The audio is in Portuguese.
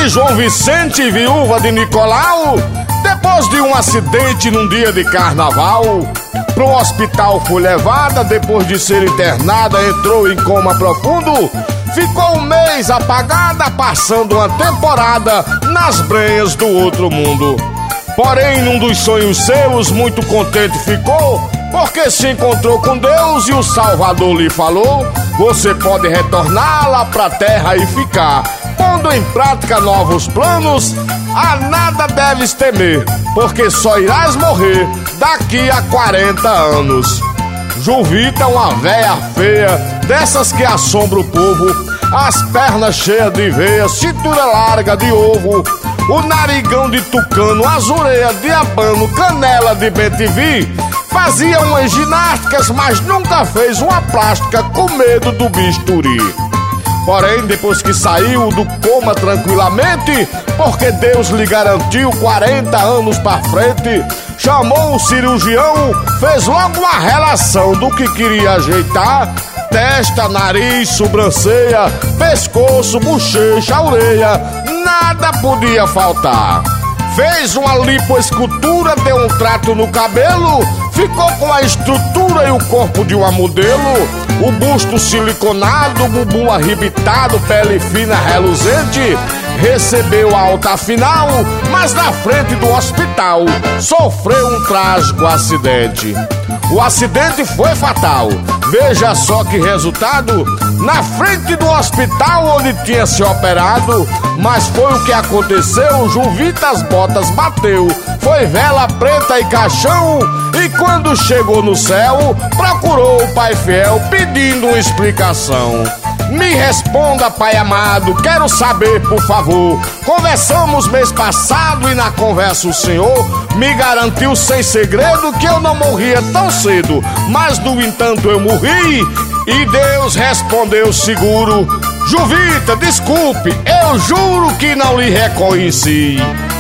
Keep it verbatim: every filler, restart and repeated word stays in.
de João Vicente, viúva de Nicolau, depois de um acidente num dia de carnaval, pro hospital foi levada, depois de ser internada, entrou em coma profundo, ficou um mês apagada, passando uma temporada nas brenhas do outro mundo. Porém, num dos sonhos seus, muito contente ficou, porque se encontrou com Deus e o Salvador lhe falou: você pode retornar lá pra terra e ficar. Pondo em prática novos planos, a nada deves temer, porque só irás morrer daqui a quarenta anos. Juvita, uma véia feia, dessas que assombra o povo, as pernas cheias de veia, cintura larga de ovo, o narigão de tucano, as orelhas de abano, canela de bentivi. Fazia umas ginásticas, mas nunca fez uma plástica com medo do bisturi. Porém, depois que saiu do coma tranquilamente, porque Deus lhe garantiu quarenta anos pra frente, chamou o cirurgião, fez logo uma relação do que queria ajeitar: testa, nariz, sobrancelha, pescoço, bochecha, orelha, nada podia faltar. Fez uma lipoescultura, deu um trato no cabelo, ficou com a estrutura e o corpo de uma modelo, o busto siliconado, o bumbum arrebitado, pele fina reluzente. Recebeu a alta final, mas na frente do hospital sofreu um trágico acidente. O acidente foi fatal. Veja só que resultado: na frente do hospital onde tinha se operado. Mas foi o que aconteceu: Juvita as botas bateu, foi vela preta e caixão. E quando chegou no céu, procurou o Pai Fiel pedindo uma explicação. Me responda, Pai amado, quero saber, por favor. Conversamos mês passado e na conversa o Senhor me garantiu sem segredo que eu não morria tão cedo, mas no entanto eu morri. E Deus respondeu seguro: Juvita, desculpe, eu juro que não lhe reconheci.